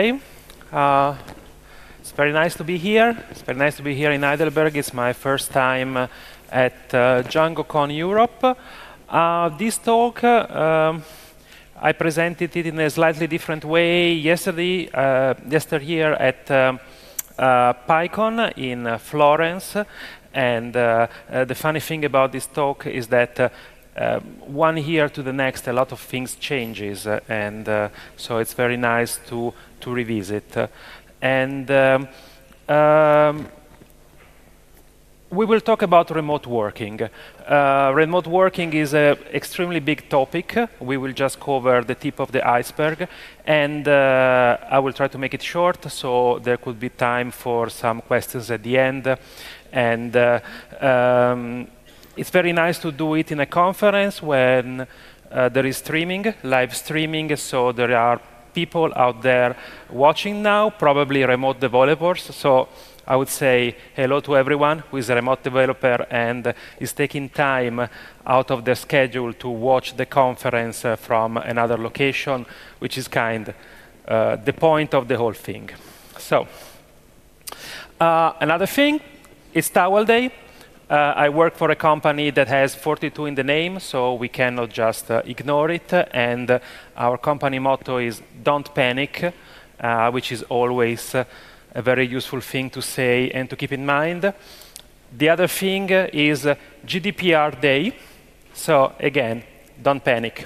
Hey, uh, it's very nice to be here. It's very nice to be here in Heidelberg. It's my first time at DjangoCon Europe. This talk, I presented it in a slightly different way yesterday at PyCon in Florence. And the funny thing about this talk is that 1 year to the next, a lot of things changes, and so it's very nice to revisit. We will talk about remote working. Remote working is an extremely big topic. We will just cover the tip of the iceberg, and I will try to make it short, so there could be time for some questions at the end. And it's very nice to do it in a conference when there is streaming, live streaming, so there are people out there watching now, probably remote developers. So I would say hello to everyone who is a remote developer and is taking time out of their schedule to watch the conference from another location, which is the point of the whole thing. So another thing is Towel Day. I work for a company that has 42 in the name, so we cannot just ignore it. And our company motto is "Don't panic," which is always a very useful thing to say and to keep in mind. The other thing is GDPR Day. So again, don't panic.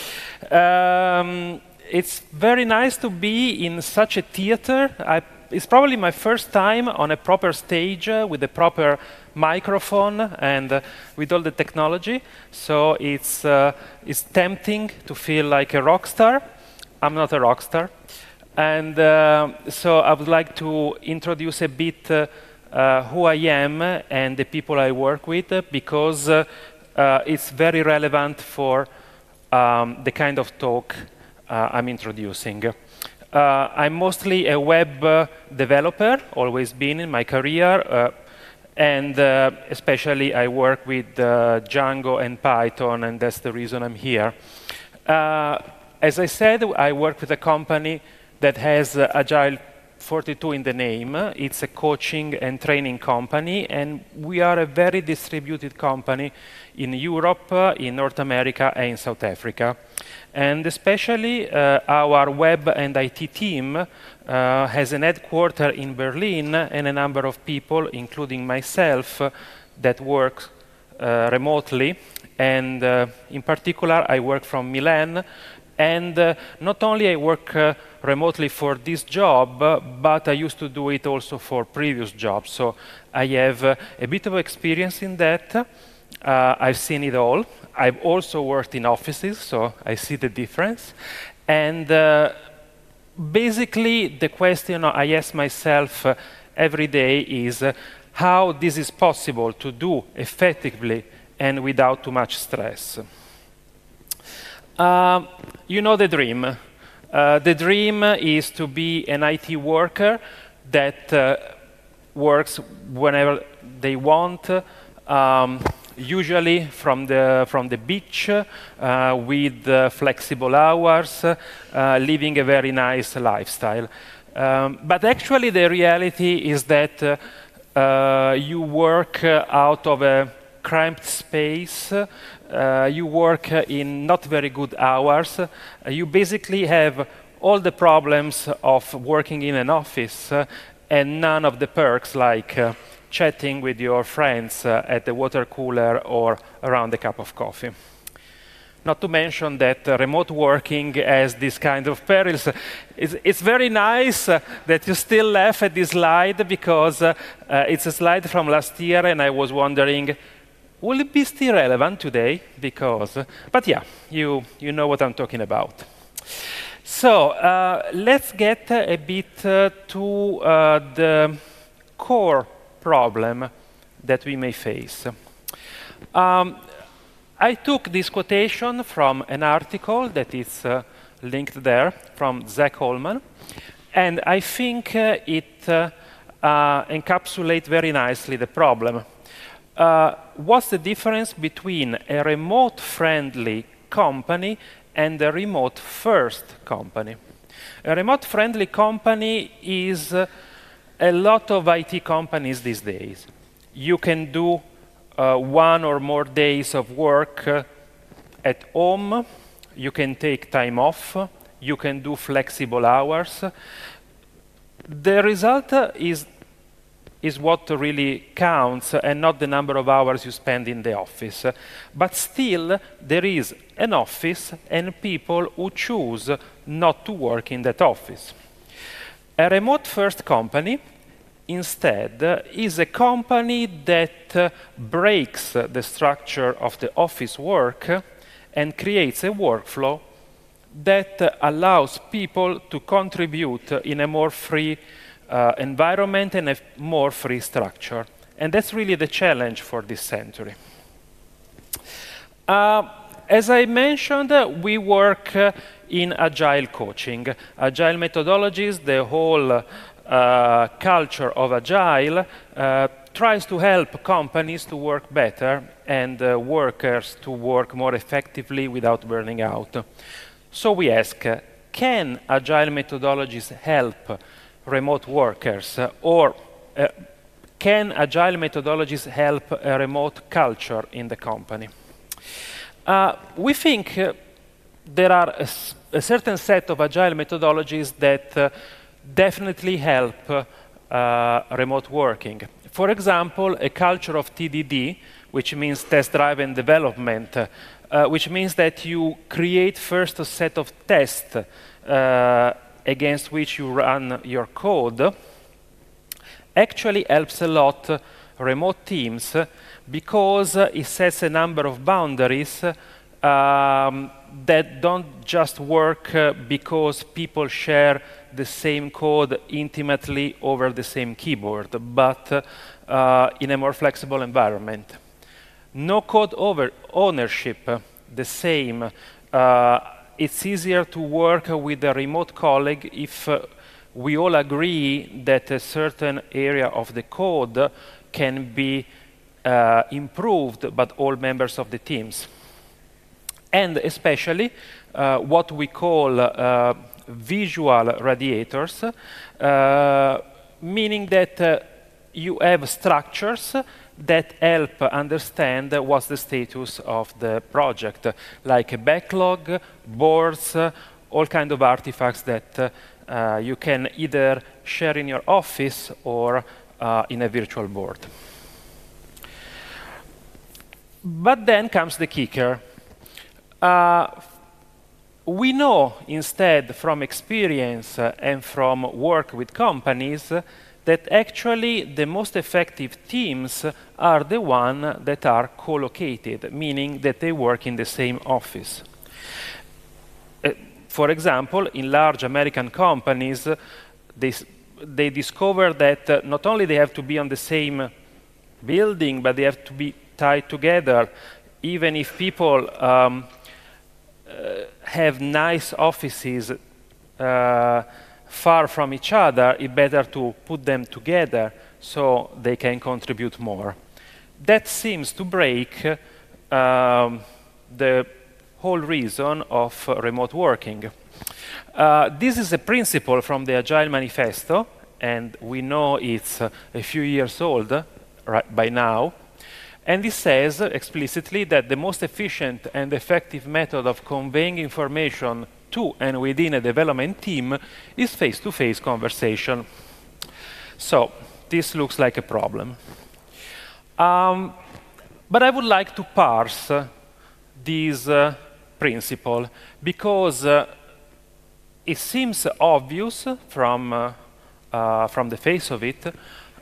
It's very nice to be in such a theater. It's probably my first time on a proper stage with a proper microphone and with all the technology. So it's tempting to feel like a rock star. I'm not a rock star. And so I would like to introduce a bit who I am and the people I work with, because it's very relevant for the kind of talk I'm introducing. I'm mostly a web developer, always been in my career, and especially I work with Django and Python, and that's the reason I'm here. As I said, I work with a company that has Agile 42 in the name. It's a coaching and training company, and we are a very distributed company in Europe, in North America, and in South Africa. And especially our web and IT team has an headquarters in Berlin and a number of people, including myself, that work remotely. And in particular, I work from Milan. And not only I work remotely for this job, but I used to do it also for previous jobs. So I have a bit of experience in that. I've seen it all. I've also worked in offices, so I see the difference. And basically, the question I ask myself every day is how this is possible to do effectively and without too much stress. You know the dream. The dream is to be an IT worker that works whenever they want, usually from the beach, with flexible hours, living a very nice lifestyle. But actually, the reality is that you work out of a cramped space. You work in not very good hours. You basically have all the problems of working in an office and none of the perks like chatting with your friends at the water cooler or around a cup of coffee. Not to mention that remote working has this kind of perils. It's very nice that you still laugh at this slide, because it's a slide from last year, and I was wondering, will it be still relevant today? But yeah, you know what I'm talking about. So let's get a bit to the core problem that we may face. I took this quotation from an article that is linked there from Zach Holman, and I think it encapsulates very nicely the problem. What's the difference between a remote-friendly company and a remote-first company? A remote-friendly company is a lot of IT companies these days. You can do 1 or more days of work at home. You can take time off. You can do flexible hours. The result is what really counts and not the number of hours you spend in the office. But still, there is an office and people who choose not to work in that office. A remote-first company, instead, is a company that breaks the structure of the office work and creates a workflow that allows people to contribute in a more free environment and a more free structure. And that's really the challenge for this century. As I mentioned, we work in agile coaching. Agile methodologies, the whole culture of agile tries to help companies to work better and workers to work more effectively without burning out. So we ask, can agile methodologies help remote workers, or can agile methodologies help a remote culture in the company? We think there are a certain set of agile methodologies that definitely help remote working. For example, a culture of TDD, which means test driven development, which means that you create first a set of tests against which you run your code, actually helps a lot remote teams because it sets a number of boundaries that don't just work because people share the same code intimately over the same keyboard, but in a more flexible environment. No code ownership, the same. It's easier to work with a remote colleague if we all agree that a certain area of the code can be improved by all members of the teams. And especially what we call visual radiators, meaning that you have structures that help understand what's the status of the project, like a backlog, boards, all kinds of artifacts that you can either share in your office or in a virtual board. But then comes the kicker. We know instead from experience and from work with companies that actually the most effective teams are the ones that are co-located, meaning that they work in the same office. For example, in large American companies, they discover that not only they have to be on the same building, but they have to be tied together. Even if people have nice offices far from each other, it's better to put them together so they can contribute more. That seems to break the whole reason of remote working. This is a principle from the Agile Manifesto, and we know it's a few years old right by now. And it says explicitly that the most efficient and effective method of conveying information to and within a development team is face-to-face conversation. So this looks like a problem. But I would like to parse this principle because it seems obvious from the face of it,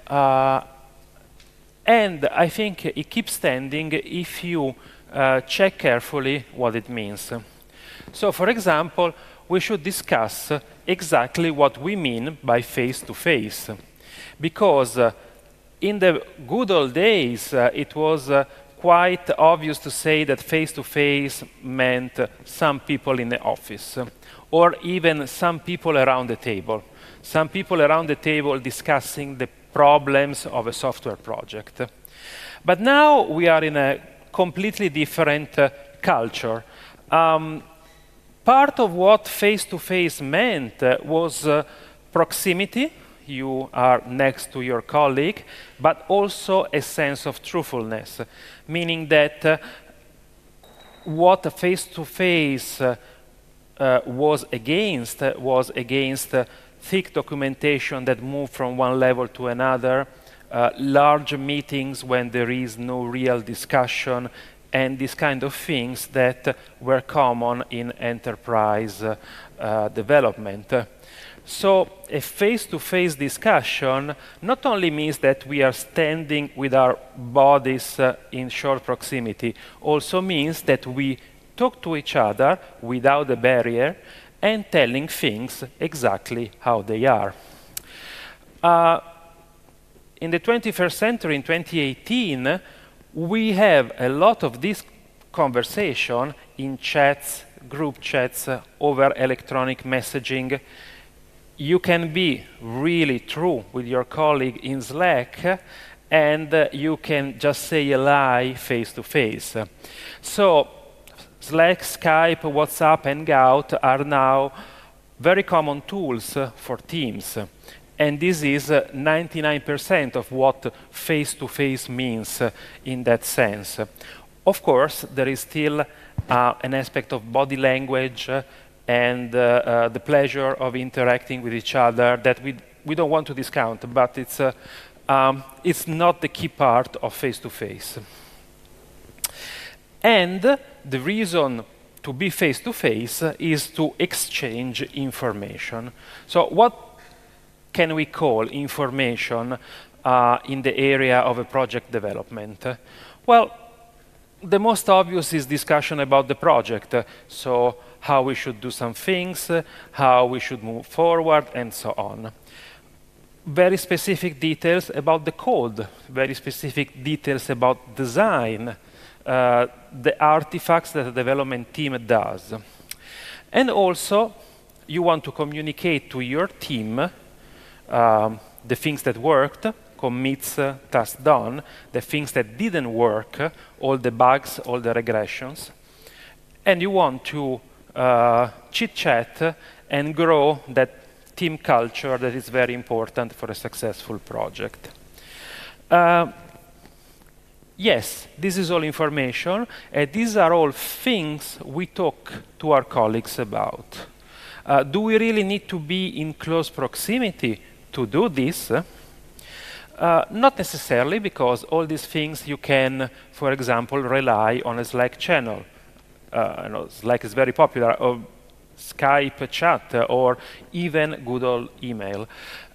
and I think it keeps standing if you check carefully what it means. So, for example, we should discuss exactly what we mean by face-to-face. Because in the good old days, it was quite obvious to say that face-to-face meant some people in the office, or even some people around the table. Some people around the table discussing the problems of a software project. But now we are in a completely different culture. Part of what face-to-face meant was proximity. You are next to your colleague, but also a sense of truthfulness, meaning that what face-to-face was against thick documentation that moved from one level to another, large meetings when there is no real discussion, and these kind of things that were common in enterprise development. So a face-to-face discussion not only means that we are standing with our bodies in short proximity, also means that we talk to each other without a barrier and telling things exactly how they are. In the 21st century, in 2018, we have a lot of this conversation in chats, group chats, over electronic messaging. You can be really true with your colleague in Slack, and you can just say a lie face-to-face. So Slack, Skype, WhatsApp, Hangout are now very common tools for teams. And this is 99% of what face-to-face means in that sense. Of course, there is still an aspect of body language and the pleasure of interacting with each other that we don't want to discount, but it's not the key part of face-to-face. And the reason to be face-to-face is to exchange information. So what can we call information in the area of a project development? Well, the most obvious is discussion about the project. So how we should do some things, how we should move forward, and so on. Very specific details about the code, very specific details about design, the artifacts that the development team does. And also, you want to communicate to your team the things that worked, commits, tasks done, the things that didn't work, all the bugs, all the regressions. And you want to chit-chat and grow that team culture that is very important for a successful project. Yes, this is all information, and these are all things we talk to our colleagues about. Do we really need to be in close proximity to do this? Not necessarily, because all these things you can, for example, rely on a Slack channel. Slack is very popular, or Skype chat, or even good old email.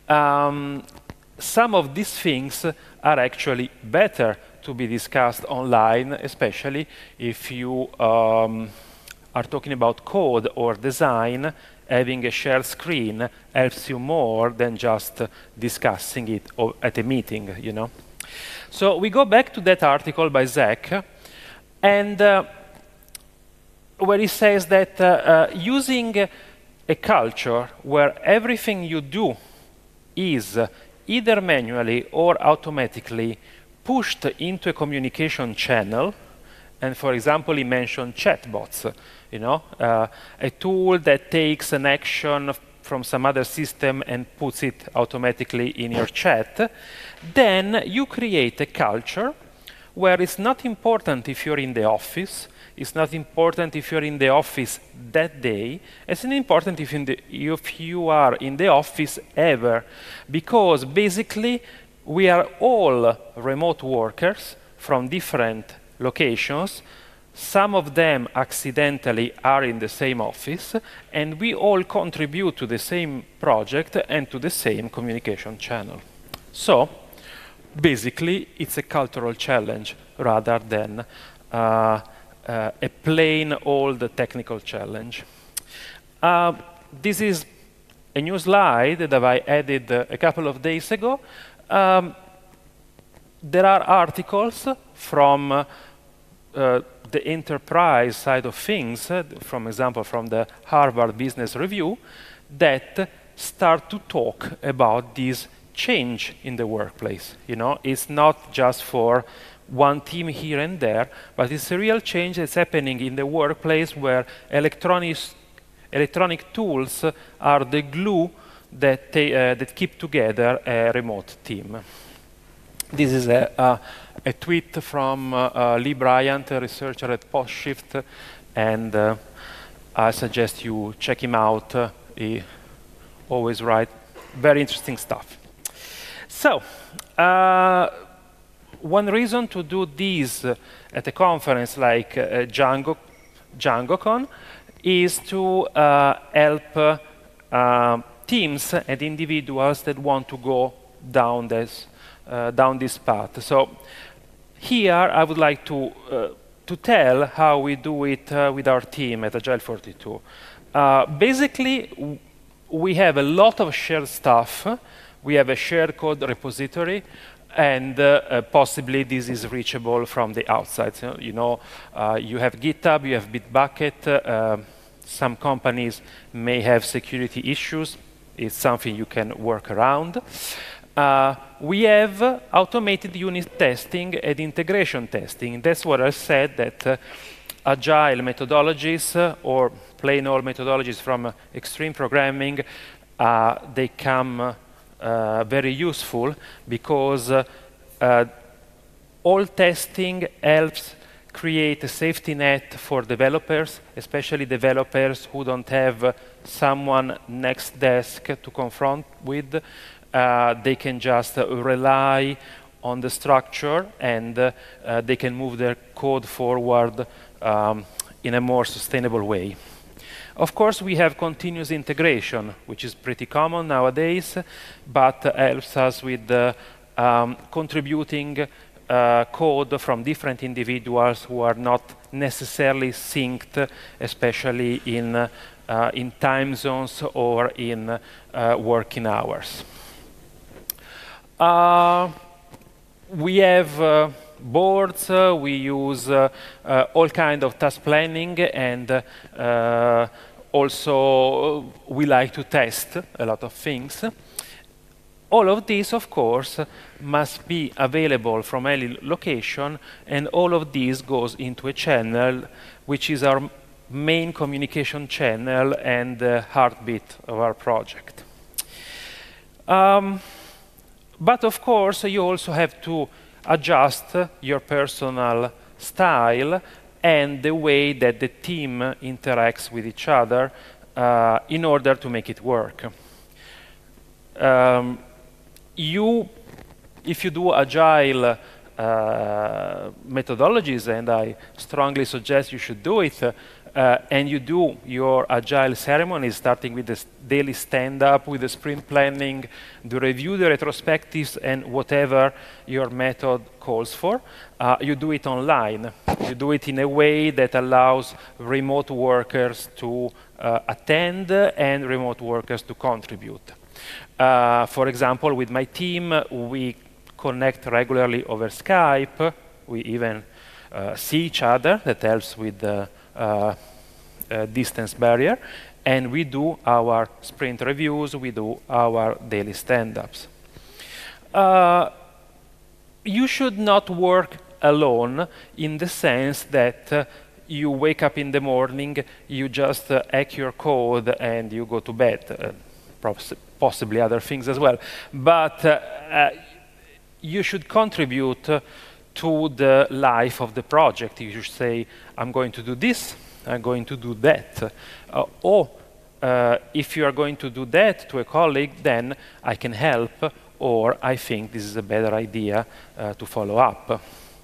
Some of these things are actually better to be discussed online, especially if you are talking about code or design. Having a shared screen helps you more than just discussing it at a meeting, you know. So we go back to that article by Zach, and where he says that using a culture where everything you do is either manually or automatically pushed into a communication channel, and for example, he mentioned chatbots, you know, a tool that takes an action from some other system and puts it automatically in your chat, then you create a culture where it's not important if you're in the office, it's not important if you're in the office that day, it's not important if you are in the office ever, because basically we are all remote workers from different locations. Some of them accidentally are in the same office, and we all contribute to the same project and to the same communication channel. So basically, it's a cultural challenge rather than a plain old technical challenge. This is a new slide that I added a couple of days ago. There are articles from the enterprise side of things, for example, from the Harvard Business Review, that start to talk about this change in the workplace. You know, it's not just for one team here and there, but it's a real change that's happening in the workplace where electronics electronic tools are the glue that keep together a remote team. This is a tweet from Lee Bryant, a researcher at PostShift, and I suggest you check him out. He always writes very interesting stuff. So, one reason to do this at a conference like DjangoCon is to help teams and individuals that want to go down this path. So here I would like to tell how we do it with our team at Agile 42. Basically, we have a lot of shared stuff. We have a shared code repository, and possibly this is reachable from the outside. So, you know, you have GitHub, you have Bitbucket. Some companies may have security issues. It's something you can work around. We have automated unit testing and integration testing. That's what I said, that agile methodologies or plain old methodologies from extreme programming, they come very useful because all testing helps create a safety net for developers, especially developers who don't have someone next desk to confront with. They can just rely on the structure, and they can move their code forward in a more sustainable way. Of course, we have continuous integration, which is pretty common nowadays, but helps us with contributing code from different individuals who are not necessarily synced, especially in time zones or in working hours. We have boards, we use all kinds of task planning, and also we like to test a lot of things. All of this, of course, must be available from any location, and all of this goes into a channel, which is our main communication channel and the heartbeat of our project. But of course, you also have to adjust your personal style and the way that the team interacts with each other in order to make it work. If you do agile methodologies, and I strongly suggest you should do it, and you do your agile ceremonies, starting with the daily stand-up, with the sprint planning, the review, the retrospectives, and whatever your method calls for, you do it online. You do it in a way that allows remote workers to attend and remote workers to contribute. For example, with my team, we connect regularly over Skype. We even see each other. That helps with the distance barrier. And we do our sprint reviews. We do our daily stand-ups. You should not work alone in the sense that you wake up in the morning, you just hack your code, and you go to bed. Possibly other things as well. But you should contribute to the life of the project. You should say, I'm going to do this, I'm going to do that. If you are going to do that to a colleague, then I can help, or I think this is a better idea to follow up.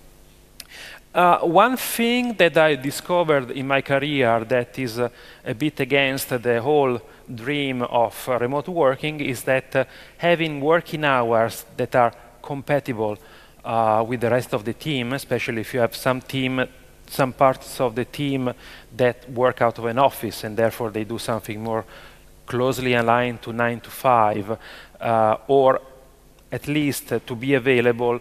One thing that I discovered in my career that is a bit against the whole dream of remote working is that having working hours that are compatible with the rest of the team, especially if you have some parts of the team that work out of an office and therefore they do something more closely aligned to 9 to 5, or at least to be available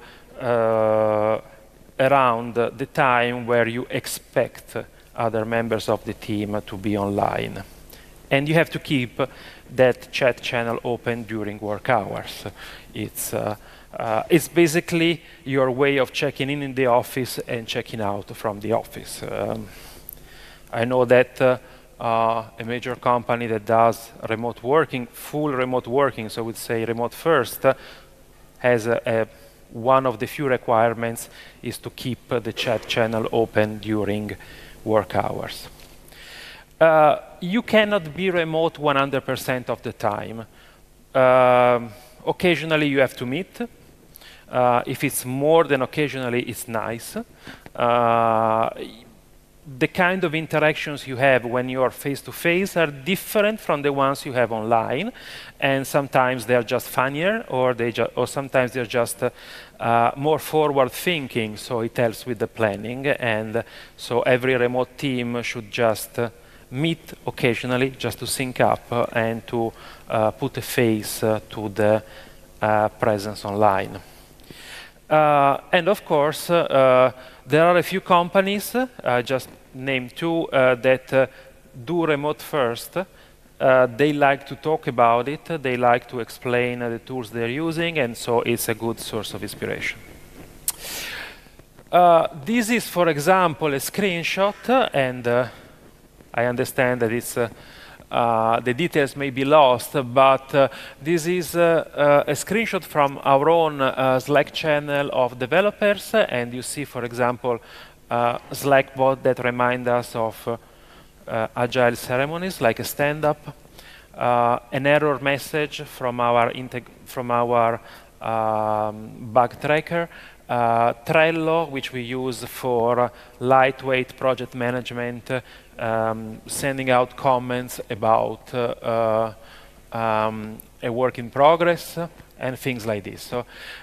around the time where you expect other members of the team to be online. And you have to keep that chat channel open during work hours. It's basically your way of checking in the office and checking out from the office. I know that a major company that does remote working, full remote working, so I would say remote first, has one of the few requirements is to keep the chat channel open during work hours. You cannot be remote 100% of the time. Occasionally you have to meet. If it's more than occasionally, it's nice. The kind of interactions you have when you are face-to-face are different from the ones you have online, and sometimes they are just funnier, or sometimes they're just more forward-thinking, so it helps with the planning, and so every remote team should just meet occasionally just to sync up and to put a face to the presence online. And of course, there are a few companies, I just named two, that do remote first. They like to talk about it, they like to explain the tools they're using, and so it's a good source of inspiration. This is, for example, a screenshot, and I understand that it's the details may be lost, but this is a screenshot from our own Slack channel of developers, and you see, for example, Slack bot that remind us of agile ceremonies, like a stand-up, an error message from our bug tracker, Trello, which we use for lightweight project management, sending out comments about a work in progress and things like this. So,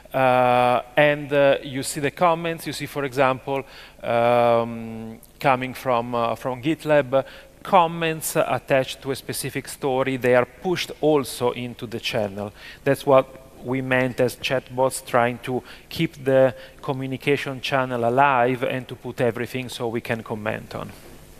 you see the comments. You see, for example, coming from GitLab, comments attached to a specific story. They are pushed also into the channel. That's what we meant as chatbots, trying to keep the communication channel alive and to put everything so we can comment on.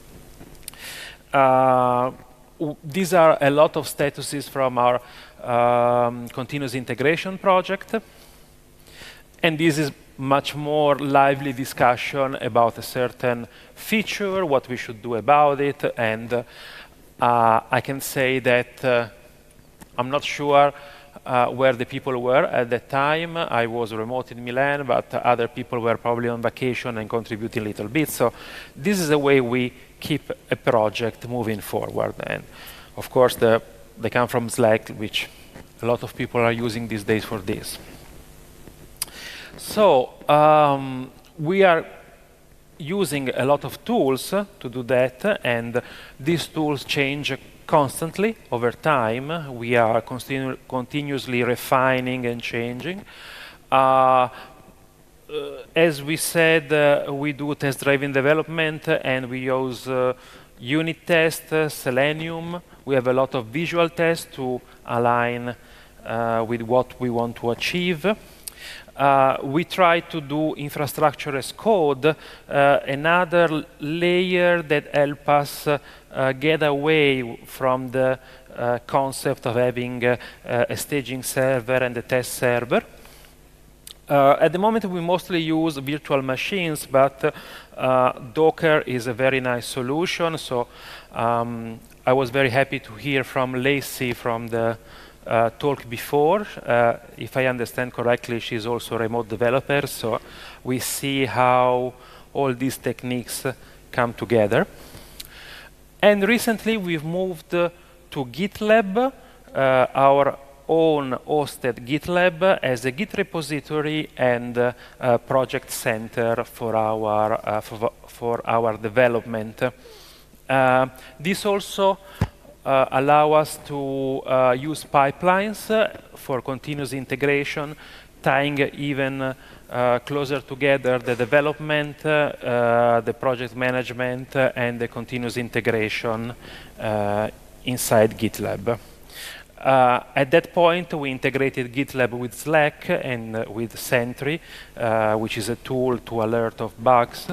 These are a lot of statuses from our continuous integration project. And this is much more lively discussion about a certain feature, what we should do about it. And I can say that I'm not sure where the people were at that time. I was remote in Milan, but other people were probably on vacation and contributing a little bit. So this is the way we keep a project moving forward. And of course, they come from Slack, which a lot of people are using these days for this. So we are using a lot of tools to do that, and these tools change constantly over time. We are continuously refining and changing. As we said, we do test-driven development, and we use unit test, Selenium. We have a lot of visual tests to align with what we want to achieve. We try to do infrastructure as code, another layer that helps us get away from the concept of having a staging server and a test server. At the moment, we mostly use virtual machines, but Docker is a very nice solution. So I was very happy to hear from Lacey from the talk before. If I understand correctly, she's also a remote developer. So we see how all these techniques come together. And recently, we've moved to GitLab, our own hosted GitLab, as a Git repository and project center for our development. This also allow us to use pipelines for continuous integration, tying even closer together the development, the project management, and the continuous integration inside GitLab. At that point, we integrated GitLab with Slack and with Sentry, which is a tool to alert of bugs.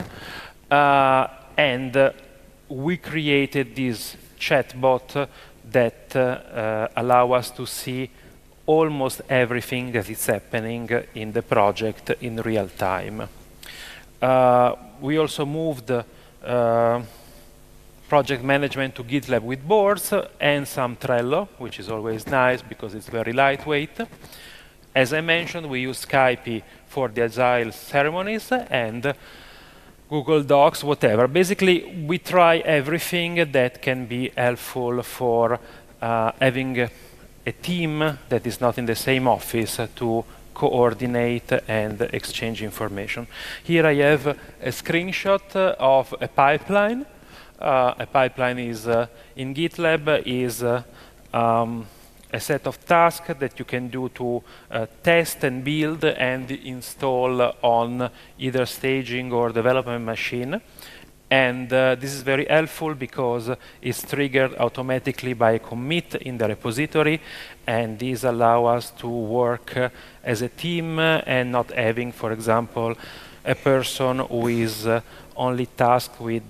And we created this chatbot that allow us to see almost everything that is happening in the project in real time. We also moved project management to GitLab with boards, and some Trello, which is always nice because it's very lightweight. As I mentioned, we use Skype for the Agile ceremonies and Google Docs, whatever. Basically, we try everything that can be helpful for having a team that is not in the same office to coordinate and exchange information. Here I have a screenshot of a pipeline. A pipeline is in GitLab is a set of tasks that you can do to test and build and install on either staging or development machine. And this is very helpful because it's triggered automatically by a commit in the repository, and these allow us to work as a team and not having, for example, a person who is only tasked with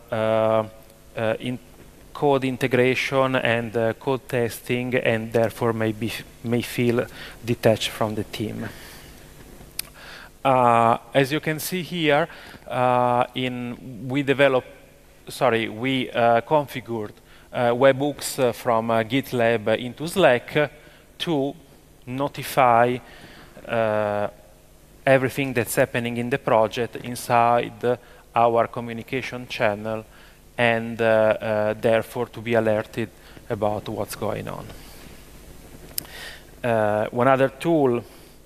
code integration and code testing, and therefore may feel detached from the team. As you can see here, we configured webhooks from GitLab into Slack to notify everything that's happening in the project inside our communication channel, and therefore to be alerted about what's going on. One other tool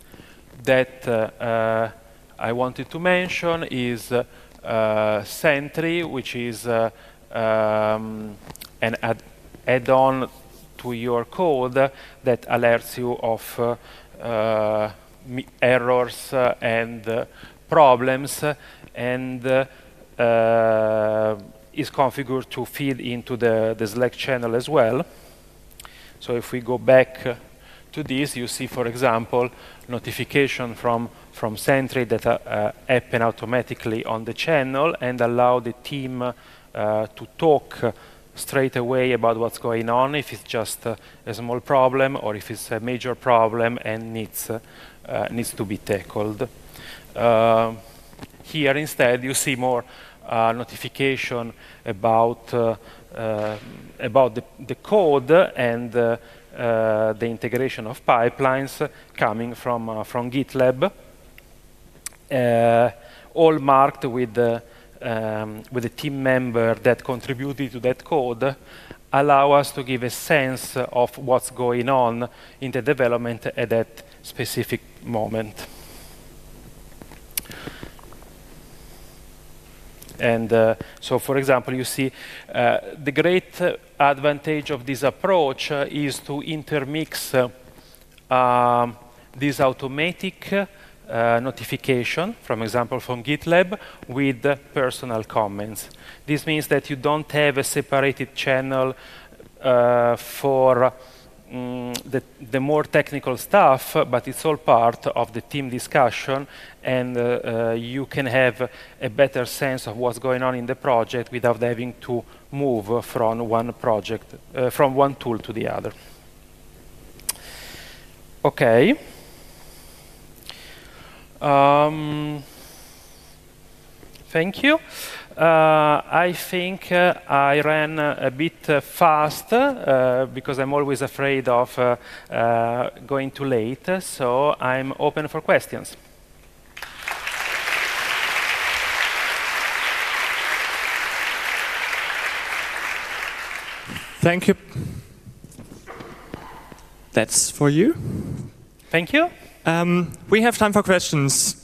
that I wanted to mention is Sentry, which is an add-on to your code that alerts you of errors and problems, and is configured to feed into the Slack channel as well. So if we go back to this, you see, for example, notification from Sentry that happen automatically on the channel and allow the team to talk straight away about what's going on, if it's just a small problem or if it's a major problem and needs to be tackled. Here instead you see more notification about the code and the integration of pipelines coming from GitLab, all marked with the team member that contributed to that code, allow us to give a sense of what's going on in the development at that specific moment. And so, for example, you see the great advantage of this approach is to intermix this automatic notification, for example, from GitLab, with personal comments. This means that you don't have a separated channel for the more technical stuff, but it's all part of the team discussion, and you can have a better sense of what's going on in the project without having to move from one project, from one tool to the other. Okay. Thank you. I think I ran a bit fast because I'm always afraid of going too late, so I'm open for questions. Thank you. That's for you. Thank you. We have time for questions.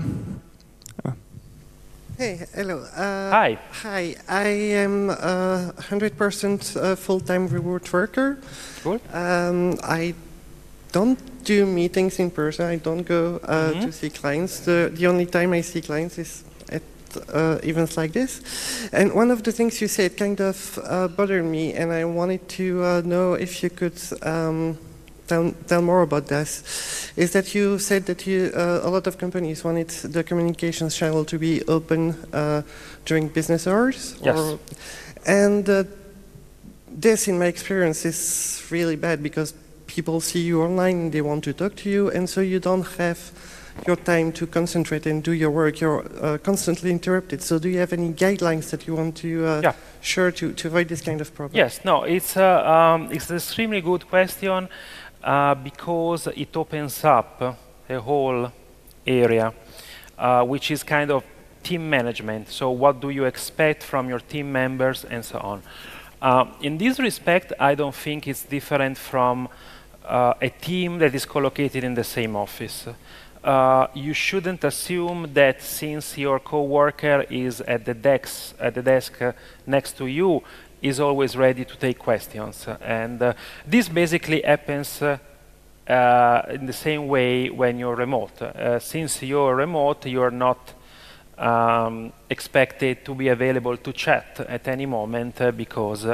Hey, hello. Hi. Hi, I am a 100% full-time remote worker. Cool. I don't do meetings in person. I don't go to see clients. The only time I see clients is at events like this. And one of the things you said kind of bothered me, and I wanted to know if you could tell more about this, is that you said that a lot of companies wanted the communications channel to be open during business hours. Yes. And this, in my experience, is really bad because people see you online and they want to talk to you, and so you don't have your time to concentrate and do your work, you're constantly interrupted. So do you have any guidelines that you want to share to avoid this kind of problem? Yes, no, it's an extremely good question because it opens up a whole area, which is kind of team management. So what do you expect from your team members and so on. In this respect, I don't think it's different from a team that is co-located in the same office. You shouldn't assume that since your coworker is at the desk next to you, is always ready to take questions. And this basically happens in the same way when you're remote. Since you're remote, you're not expected to be available to chat at any moment because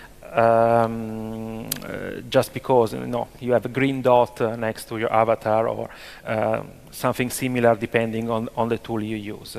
just because you have a green dot next to your avatar or something similar depending on the tool you use.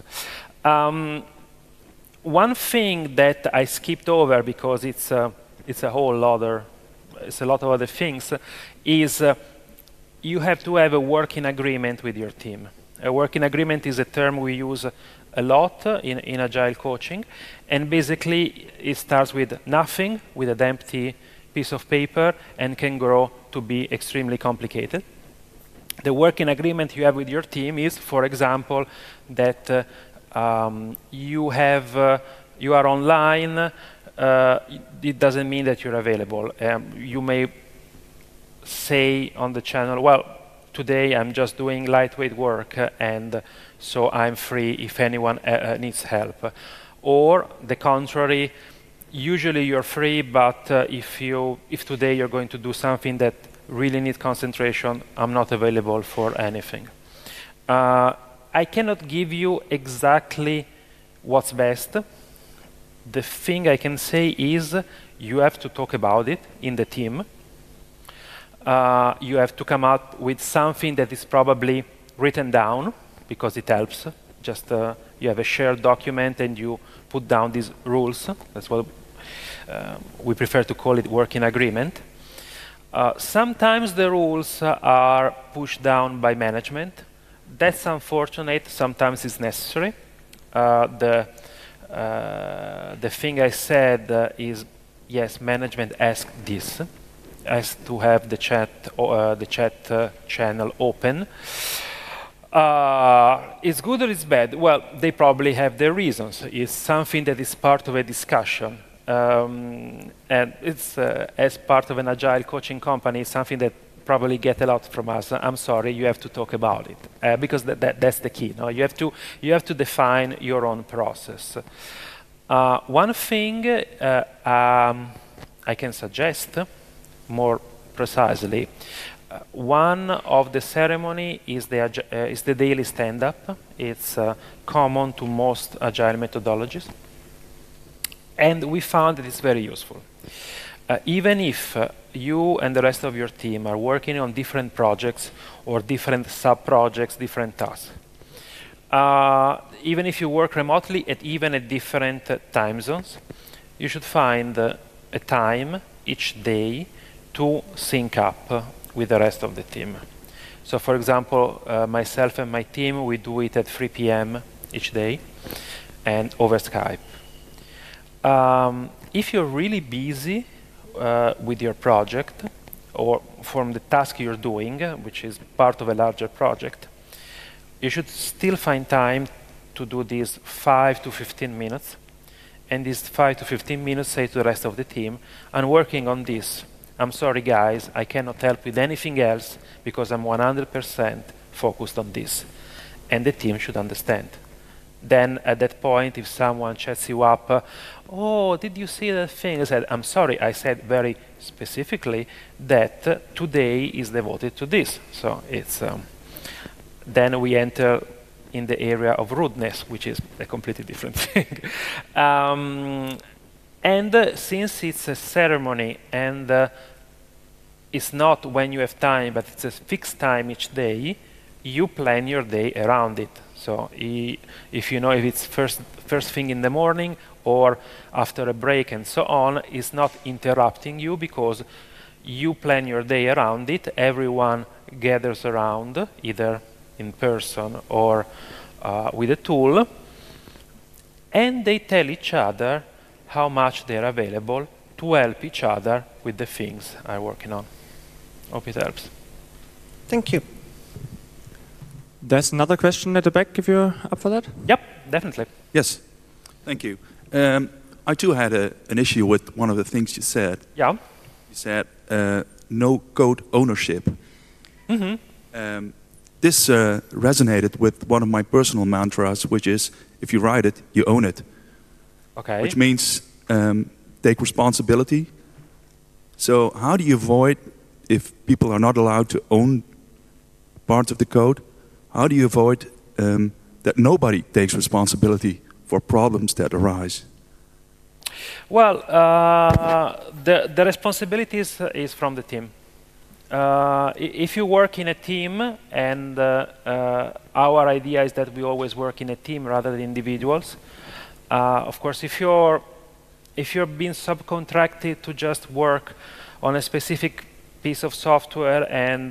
One thing that I skipped over because it's a lot of other things is you have to have a working agreement with your team. A working agreement is a term we use a lot in Agile coaching, and basically it starts with nothing, with an empty piece of paper, and can grow to be extremely complicated. The working agreement you have with your team is, for example, that you are online. It doesn't mean that you're available. You may say on the channel, well, today I'm just doing lightweight work and so I'm free if anyone needs help. Or the contrary, usually you're free, but if today you're going to do something that really needs concentration, I'm not available for anything. I cannot give you exactly what's best. The thing I can say is you have to talk about it in the team. You have to come up with something that is probably written down because it helps. Just you have a shared document and you put down these rules. That's what we prefer to call it, working agreement. Sometimes the rules are pushed down by management. That's unfortunate. Sometimes it's necessary. The thing I said is, yes, management asked this. Has to have the chat channel open. It's good or it's bad? Well, they probably have their reasons. It's something that is part of a discussion. And it's, as part of an Agile coaching company, it's something that probably get a lot from us. I'm sorry, you have to talk about it. Because that's the key. No? You have to define your own process. One thing I can suggest more precisely, one of the ceremony is the daily stand-up. It's common to most Agile methodologies. And we found that it's very useful. Even if you and the rest of your team are working on different projects or different sub-projects, different tasks, even if you work remotely even at different time zones, you should find a time each day to sync up with the rest of the team. So for example, myself and my team, we do it at 3 p.m. each day and over Skype. If you're really busy with your project or from the task you're doing, which is part of a larger project, you should still find time to do these 5 to 15 minutes. And these 5 to 15 minutes say to the rest of the team, I'm working on this. I'm sorry, guys, I cannot help with anything else because I'm 100% focused on this. And the team should understand. Then at that point, if someone chats you up, oh, did you see that thing? I said, I'm sorry, I said very specifically that today is devoted to this. So it's then we enter in the area of rudeness, which is a completely different thing. And since it's a ceremony and it's not when you have time, but it's a fixed time each day, you plan your day around it. So if you know if it's first thing in the morning or after a break and so on, it's not interrupting you because you plan your day around it. Everyone gathers around, either in person or with a tool, and they tell each other how much they're available to help each other with the things I'm working on. Hope it helps. Thank you. There's another question at the back, if you're up for that. Yep, definitely. Yes, thank you. I too had an issue with one of the things you said. Yeah. You said no code ownership. This resonated with one of my personal mantras, which is, if you write it, you own it. Okay. Which means take responsibility. So how do you avoid, if people are not allowed to own parts of the code, how do you avoid that nobody takes responsibility for problems that arise? Well, the responsibility is from the team. If you work in a team, and our idea is that we always work in a team rather than individuals. Of course, if you're being subcontracted to just work on a specific piece of software and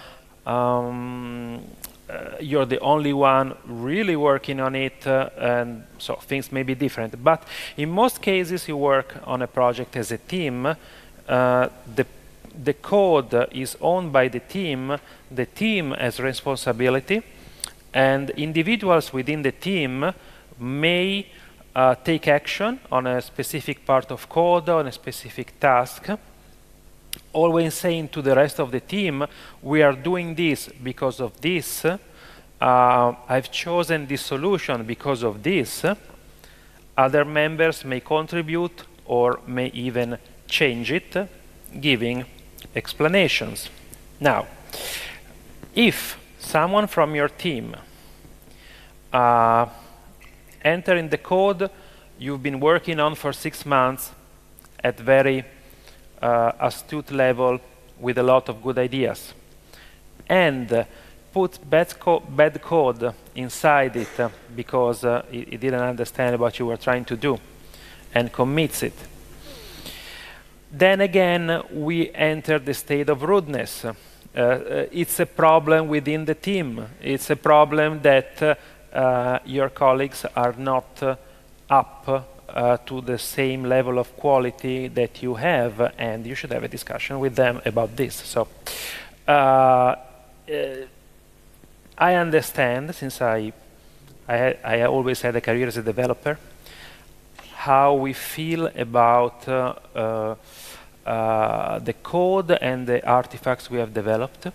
you're the only one really working on it, and so things may be different. But in most cases, you work on a project as a team. The code is owned by the team has responsibility, and individuals within the team may take action on a specific part of code, on a specific task, always saying to the rest of the team, we are doing this because of this, I've chosen this solution because of this. Other members may contribute or may even change it, giving explanations. Now, if someone from your team enter in the code you've been working on for 6 months at very astute level with a lot of good ideas, and put bad code inside it because it didn't understand what you were trying to do, and commits it, then again we enter the state of rudeness. It's a problem within the team. It's a problem that your colleagues are not up to the same level of quality that you have, and you should have a discussion with them about this. So I understand, since I always had a career as a developer, how we feel about the code and the artifacts we have developed.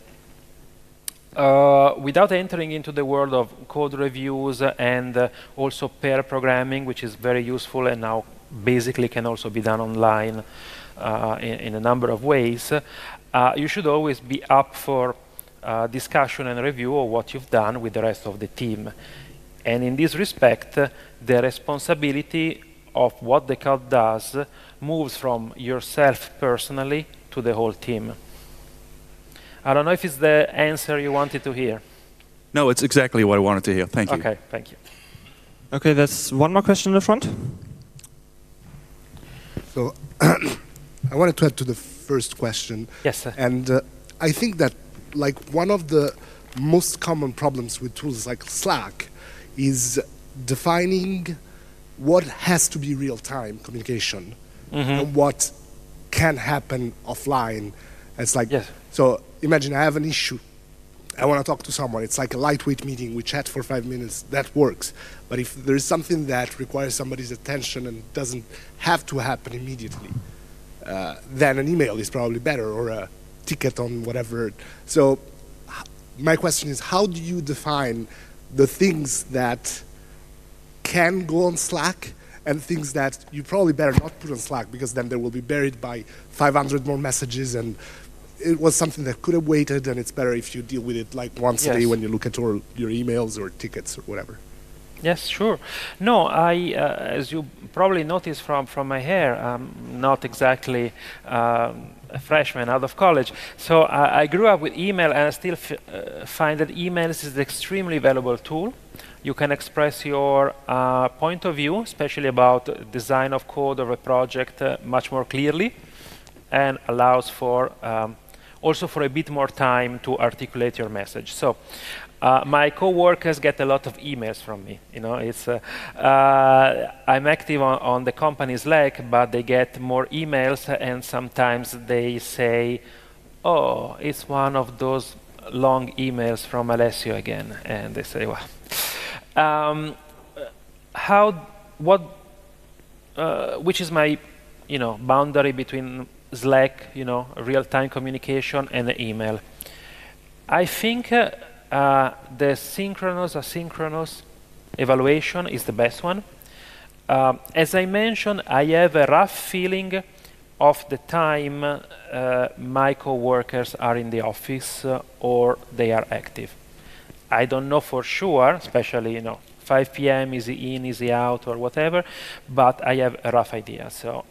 Without entering into the world of code reviews and also pair programming, which is very useful and now basically can also be done online in a number of ways, you should always be up for discussion and review of what you've done with the rest of the team. And in this respect, the responsibility of what the code does moves from yourself personally to the whole team. I don't know if it's the answer you wanted to hear. No, it's exactly what I wanted to hear. Thank you. Okay, thank you. Okay, there's one more question in the front. So I wanted to add to the first question. Yes, sir. And I think that like one of the most common problems with tools like Slack is defining what has to be real-time communication and what can happen offline. It's like, yes. So imagine I have an issue. I want to talk to someone. It's like a lightweight meeting. We chat for 5 minutes. That works. But if there's something that requires somebody's attention and doesn't have to happen immediately, then an email is probably better, or a ticket on whatever. So my question is, how do you define the things that can go on Slack and things that you probably better not put on Slack, because then they will be buried by 500 more messages, and it was something that could have waited, and it's better if you deal with it like once a day when you look at your emails or tickets or whatever. Yes, sure. No, as you probably noticed from my hair, I'm not exactly a freshman out of college. So I grew up with email, and I still find that emails is an extremely valuable tool. You can express your point of view, especially about design of code of a project, much more clearly, and allows for also for a bit more time to articulate your message. So my coworkers get a lot of emails from me. You know, it's I'm active on the company Slack, but they get more emails, and sometimes they say, "Oh, it's one of those long emails from Alessio again," and they say, "Well, which is my, boundary between Slack, real-time communication, and the email?" I think the synchronous asynchronous evaluation is the best one. As I mentioned, I have a rough feeling of the time my coworkers are in the office or they are active. I don't know for sure, especially 5 p.m. is he in, is he out, or whatever, but I have a rough idea. So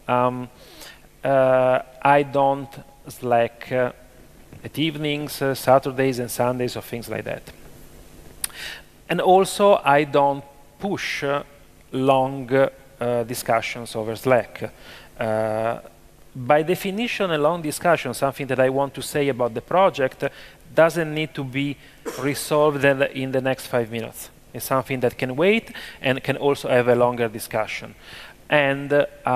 I don't Slack at evenings, Saturdays and Sundays, or things like that. And also, I don't push long discussions over Slack. By definition, a long discussion, something that I want to say about the project, doesn't need to be resolved in the next 5 minutes. It's something that can wait and can also have a longer discussion. And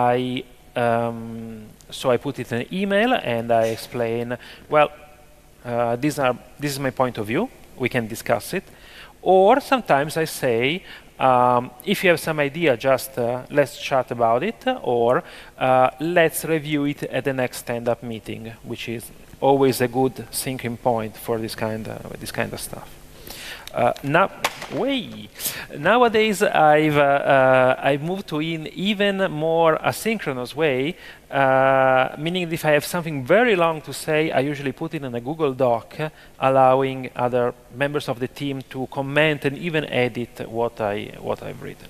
so I put it in an email and I explain, well, this is my point of view. We can discuss it. Or sometimes I say, if you have some idea, just let's chat about it, or let's review it at the next stand-up meeting, which is always a good syncing point for this kind of stuff. Nowadays, I've moved to an even more asynchronous way, meaning if I have something very long to say, I usually put it in a Google Doc, allowing other members of the team to comment and even edit what I've written.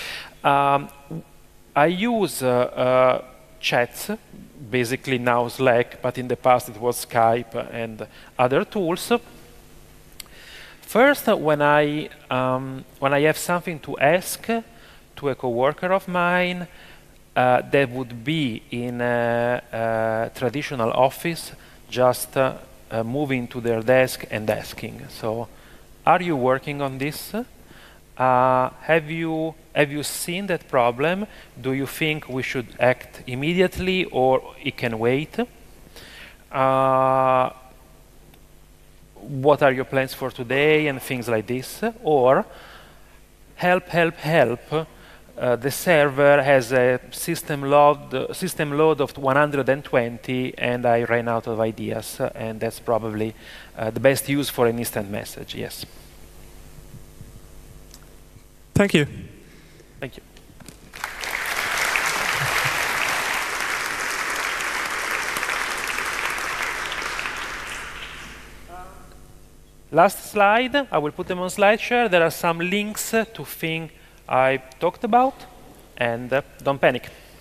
I use chats, basically now Slack, but in the past it was Skype and other tools. First, when I have something to ask to a coworker of mine, that would be in a traditional office, just moving to their desk and asking. So, are you working on this? Have you seen that problem? Do you think we should act immediately, or it can wait? What are your plans for today, and things like this? Or help, the server has a system load of 120 and I ran out of ideas, and that's probably the best use for an instant message. Yes. Thank you. Thank you. Last slide, I will put them on SlideShare. There are some links to things I talked about, and don't panic.